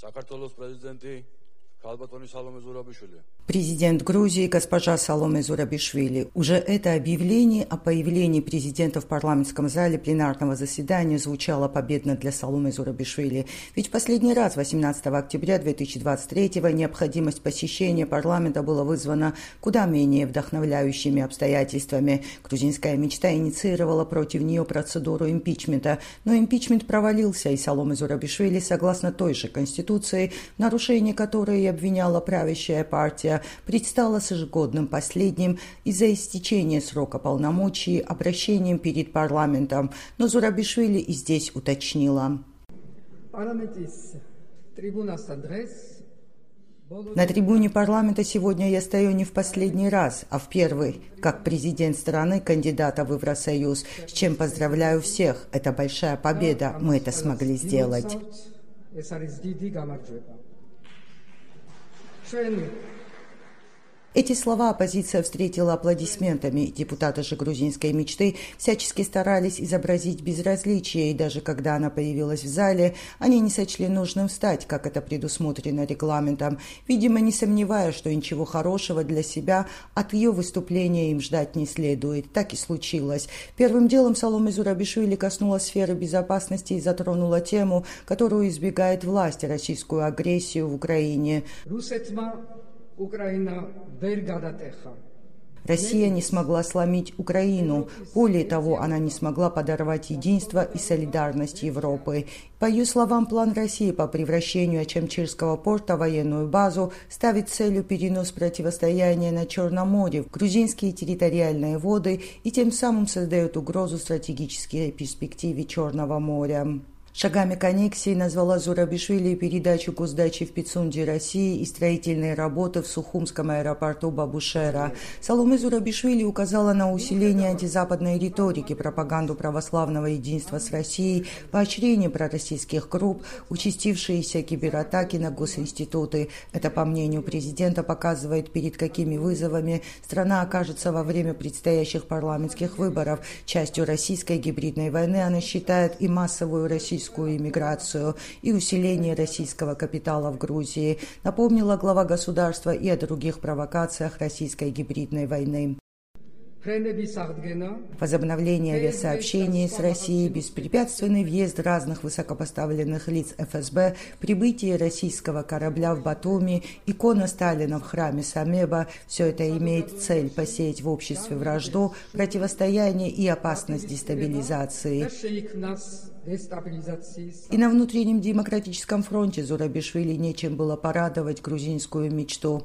Президент Грузии госпожа Саломе Зурабишвили. Уже это объявление о появлении президента в парламентском зале пленарного заседания звучало победно для Саломе Зурабишвили. Ведь в последний раз, 18 октября 2023-го, необходимость посещения парламента была вызвана куда менее вдохновляющими обстоятельствами. Грузинская мечта инициировала против нее процедуру импичмента, но импичмент провалился, и Саломе Зурабишвили, согласно той же Конституции, в нарушении которой и обвиняла правящая партия, предстала с ежегодным последним из-за истечения срока полномочий обращением перед парламентом. Но Зурабишвили и здесь уточнила. На трибуне парламента сегодня я стою не в последний раз, а в первый, как президент страны, кандидата в Евросоюз, с чем поздравляю всех. Это большая победа, мы это смогли сделать. Эти слова оппозиция встретила аплодисментами. Депутаты же грузинской мечты всячески старались изобразить безразличие, и даже когда она появилась в зале, они не сочли нужным встать, как это предусмотрено регламентом, видимо, не сомневаясь, что ничего хорошего для себя от ее выступления им ждать не следует. Так и случилось. Первым делом Саломе Зурабишвили коснулась сферы безопасности и затронула тему, которую избегает власть — российскую агрессию в Украине. Россия не смогла сломить Украину. Более того, она не смогла подорвать единство и солидарность Европы. По ее словам, план России по превращению Ачамчирского порта в военную базу ставит целью перенос противостояния на Черном море в грузинские территориальные воды и тем самым создает угрозу стратегической перспективе Черного моря. Шагами к аннексии назвала Зурабишвили передачу госдачи в Пицунде России и строительные работы в Сухумском аэропорту Бабушера. Саломе Зурабишвили указала на усиление антизападной риторики, пропаганду православного единства с Россией, поощрение пророссийских групп, участившиеся кибератаки на госинституты. Это, по мнению президента, показывает, перед какими вызовами страна окажется во время предстоящих парламентских выборов. Частью российской гибридной войны она считает и массовую российскую иммиграцию и усиление российского капитала в Грузии. Напомнила глава государства и о других провокациях российской гибридной войны. Возобновление авиасообщений с Россией, беспрепятственный въезд разных высокопоставленных лиц ФСБ, прибытие российского корабля в Батуми, икона Сталина в храме Самеба – все это имеет цель посеять в обществе вражду, противостояние и опасность дестабилизации. И на внутреннем демократическом фронте Зурабишвили нечем было порадовать грузинскую мечту.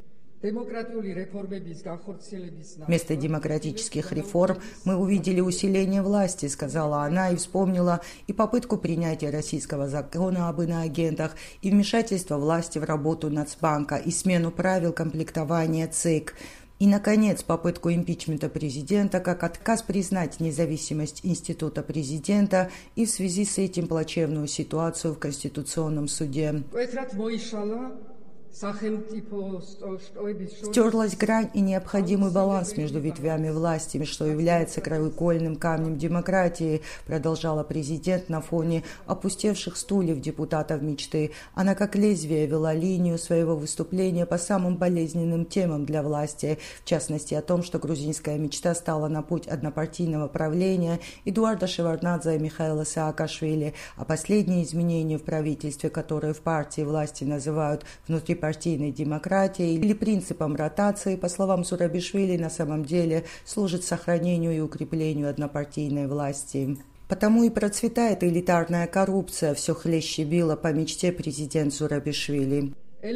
Вместо демократических реформ мы увидели усиление власти, сказала она, и вспомнила и попытку принятия российского закона об иноагентах, и вмешательство власти в работу Нацбанка, и смену правил комплектования ЦИК. И, наконец, попытку импичмента президента как отказ признать независимость института президента и в связи с этим плачевную ситуацию в Конституционном суде. Стерлась грань и необходимый баланс между ветвями власти, что является краеугольным камнем демократии, продолжала президент на фоне опустевших стульев депутатов мечты. Она как лезвие вела линию своего выступления по самым болезненным темам для власти, в частности о том, что грузинская мечта стала на путь однопартийного правления Эдуарда Шеварднадзе и Михаила Саакашвили, а последние изменения в правительстве, которые в партии власти называют внутрипартийной демократией или принципом ротации, по словам Зурабишвили, на самом деле служит сохранению и укреплению однопартийной власти. Потому и процветает элитарная коррупция, все хлеще била по мечте президент Зурабишвили.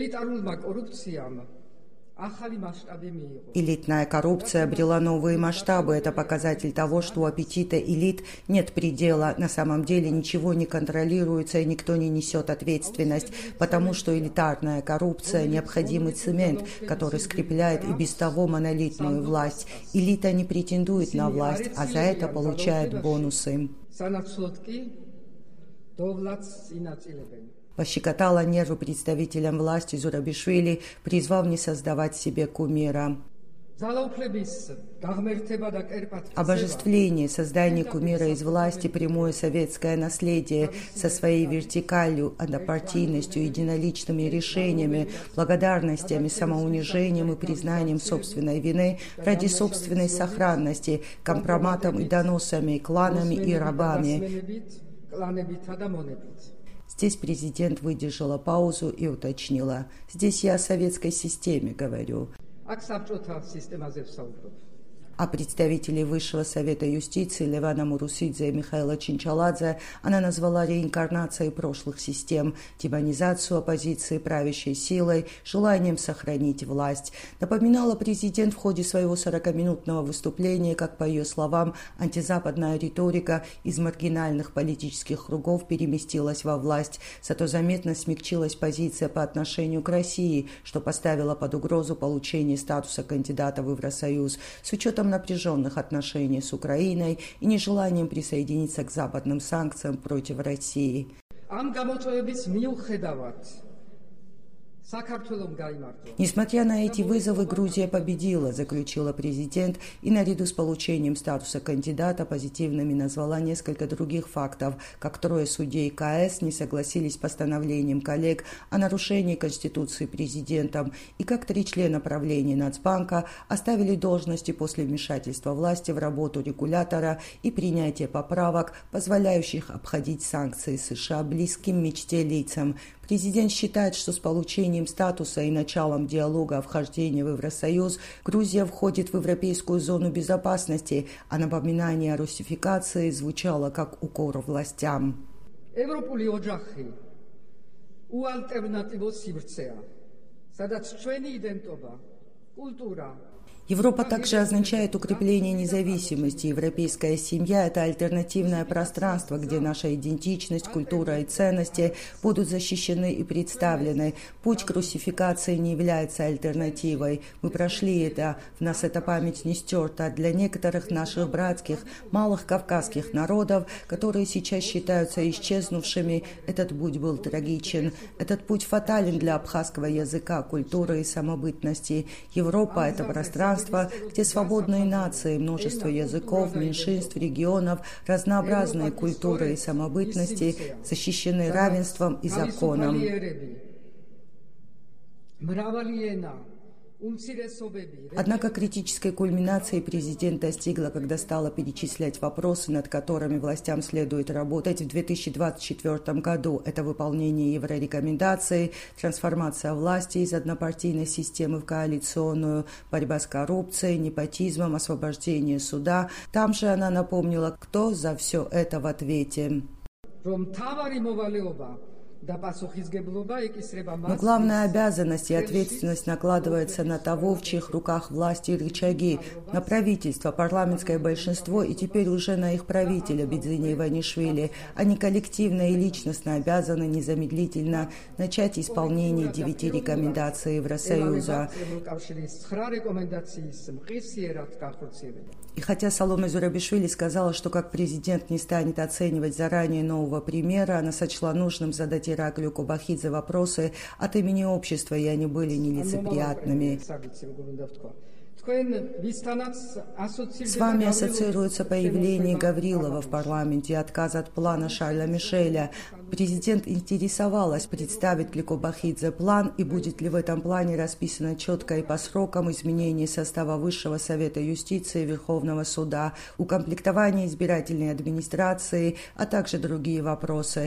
Элитная коррупция обрела новые масштабы. Это показатель того, что у аппетита элит нет предела. На самом деле ничего не контролируется и никто не несет ответственность, потому что элитарная коррупция – необходимый цемент, который скрепляет и без того монолитную власть. Элита не претендует на власть, а за это получает бонусы. Пощекотала нервы представителям власти Зурабишвили, призвав не создавать себе кумира. Обожествление, создание кумира из власти, прямое советское наследие со своей вертикалью, однопартийностью, единоличными решениями, благодарностями, самоунижением и признанием собственной вины ради собственной сохранности, компроматом и доносами, кланами и рабами. Здесь президент выдержала паузу и уточнила: «Здесь я о советской системе говорю». А представителей Высшего совета юстиции Левана Мурусидзе и Михаила Чинчаладзе она назвала реинкарнацией прошлых систем, демонизацию оппозиции правящей силой, желанием сохранить власть. Напоминала президент в ходе своего 40-минутного выступления, как, по ее словам, антизападная риторика из маргинальных политических кругов переместилась во власть, зато заметно смягчилась позиция по отношению к России, что поставило под угрозу получение статуса кандидата в Евросоюз с учетом напряженных отношений с Украиной и нежеланием присоединиться к западным санкциям против России. Несмотря на эти вызовы, Грузия победила, заключила президент, и наряду с получением статуса кандидата позитивными назвала несколько других фактов, как трое судей КС не согласились с постановлением коллег о нарушении Конституции президентом, и как 3 члена правления Нацбанка оставили должности после вмешательства власти в работу регулятора и принятия поправок, позволяющих обходить санкции США близким мечте лицам. Президент считает, что с получением статуса и началом диалога о вхождении в Евросоюз Грузия входит в европейскую зону безопасности, а напоминание о русификации звучало как укор властям. Европа также означает укрепление независимости. Европейская семья – это альтернативное пространство, где наша идентичность, культура и ценности будут защищены и представлены. Путь к русификации не является альтернативой. Мы прошли это, в нас эта память не стерта. Для некоторых наших братских, малых кавказских народов, которые сейчас считаются исчезнувшими, этот путь был трагичен. Этот путь фатален для абхазского языка, культуры и самобытности. Европа – это пространство, где свободные нации, множество языков, меньшинств, регионов, разнообразные культуры и самобытности защищены равенством и законом. Однако критической кульминации президент достигла, когда стала перечислять вопросы, над которыми властям следует работать в 2024 году. Это выполнение еврорекомендаций, трансформация власти из однопартийной системы в коалиционную, борьба с коррупцией, непотизмом, освобождение суда. Там же она напомнила, кто за все это в ответе. Но главная обязанность и ответственность накладывается на того, в чьих руках власть и рычаги, на правительство, парламентское большинство и теперь уже на их правителя Бидзине Иванишвили. Они коллективно и личностно обязаны незамедлительно начать исполнение 9 рекомендаций Евросоюза. И хотя Саломе Зурабишвили сказала, что как президент не станет оценивать заранее нового премьера, она сочла нужным задать Ираклию Кобахидзе вопросы от имени общества, и они были нелицеприятными. С вами ассоциируется появление Гаврилова в парламенте, отказ от плана Шарля Мишеля. Президент интересовалась, представит ли Кобахидзе план и будет ли в этом плане расписано четко и по срокам изменение состава Высшего совета юстиции и Верховного суда, укомплектование избирательной администрации, а также другие вопросы.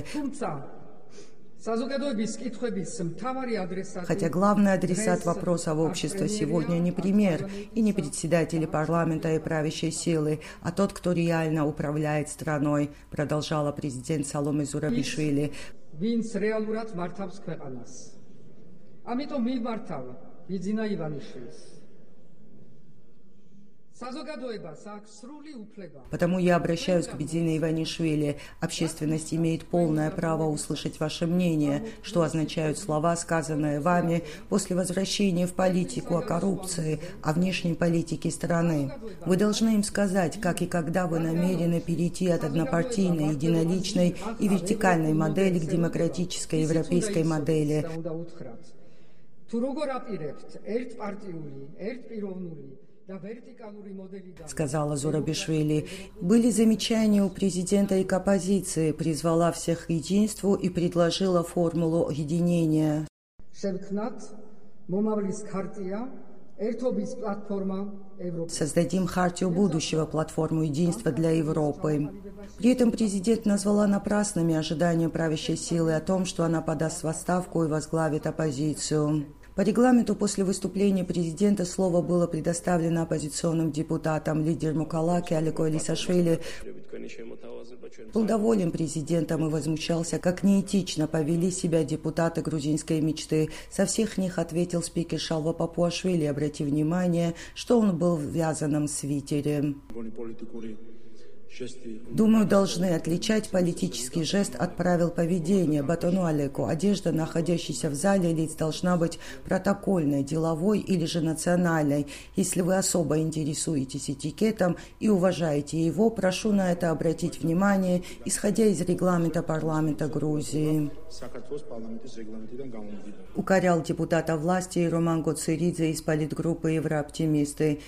Хотя главный адресат вопросов общества сегодня не премьер и не председатели парламента и правящей силы, а тот, кто реально управляет страной, продолжала президент Саломе Зурабишвили. Потому я обращаюсь к Бидзине Иванишвили. Общественность имеет полное право услышать ваше мнение, что означают слова, сказанные вами после возвращения в политику о коррупции, о внешней политике страны. Вы должны им сказать, как и когда вы намерены перейти от однопартийной, единоличной и вертикальной модели к демократической европейской модели. сказала Зурабишвили. Были замечания у президента и к оппозиции, призвала всех к единству и предложила формулу единения. Создадим хартию будущего, платформу единства для Европы. При этом президент назвала напрасными ожидания правящей силы о том, что она подаст в отставку и возглавит оппозицию. По регламенту после выступления президента слово было предоставлено оппозиционным депутатам. Лидер Мукалаки Алико Элисашвили был доволен президентом и возмущался, как неэтично повели себя депутаты грузинской мечты. Со всех них ответил спикер Шалва Папуашвили, обратив внимание, что он был в вязаном свитере. Думаю, должны отличать политический жест от правил поведения. Батону Алеку. Одежда, находящаяся в зале лиц, должна быть протокольной, деловой или же национальной. Если вы особо интересуетесь этикетом и уважаете его, прошу на это обратить внимание, исходя из регламента парламента Грузии. Укорял депутата власти Роман Гоцеридзе из политгруппы Еврооптимисты.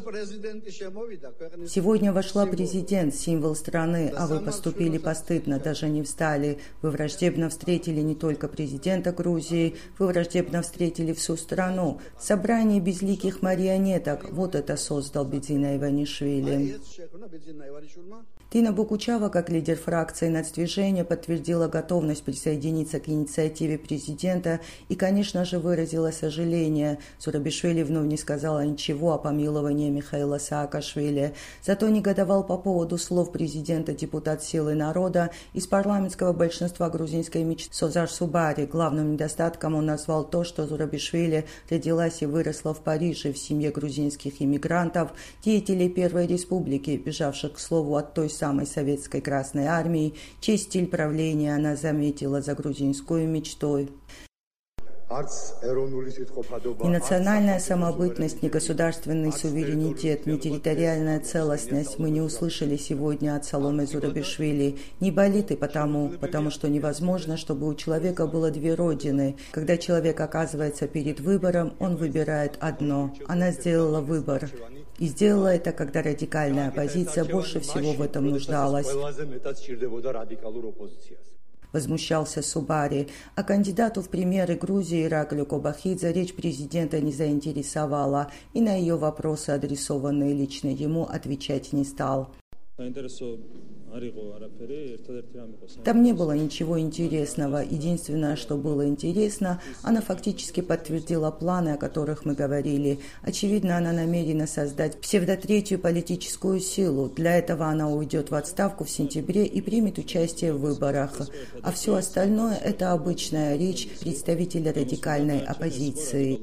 Сегодня вошла президент, символ страны, а вы поступили постыдно, даже не встали. Вы враждебно встретили не только президента Грузии, вы враждебно встретили всю страну. Собрание безликих марионеток, вот это создал Бедзина Иванишвили. Тина Бокучава, как лидер фракции «Нацдвижение», подтвердила готовность присоединиться к инициативе президента и, конечно же, выразила сожаление. Зурабишвили вновь не сказала ничего о помиловании Михаила Саакашвили. Зато негодовал по поводу слов президента депутат «Силы народа» из парламентского большинства грузинской мечты Созар Субари. Главным недостатком он назвал то, что Зурабишвили родилась и выросла в Париже в семье грузинских иммигрантов, деятелей Первой Республики, бежавших, к слову, от той самой советской Красной Армии, чей стиль правления она заметила за грузинскую мечтой. Ни национальная самобытность, ни государственный суверенитет, ни территориальная целостность мы не услышали сегодня от Саломе Зурабишвили. Не болит и потому что невозможно, чтобы у человека было две родины. Когда человек оказывается перед выбором, он выбирает одно. Она сделала выбор. И сделала это, когда радикальная оппозиция больше всего в этом нуждалась. Возмущался Субари. А кандидату в премьеры Грузии Ираклию Кобахидзе речь президента не заинтересовала, и на ее вопросы, адресованные лично ему, отвечать не стал. Там не было ничего интересного. Единственное, что было интересно, она фактически подтвердила планы, о которых мы говорили. Очевидно, она намерена создать псевдотретью политическую силу. Для этого она уйдет в отставку в сентябре и примет участие в выборах. А все остальное – это обычная речь представителя радикальной оппозиции.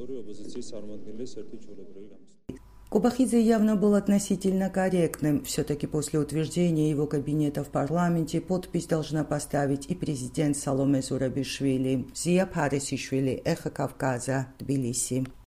Кобахидзе явно был относительно корректным. Все-таки после утверждения его кабинета в парламенте подпись должна поставить и президент Саломе Зурабишвили. Зия Парисишвили, Эхо Кавказа, Тбилиси.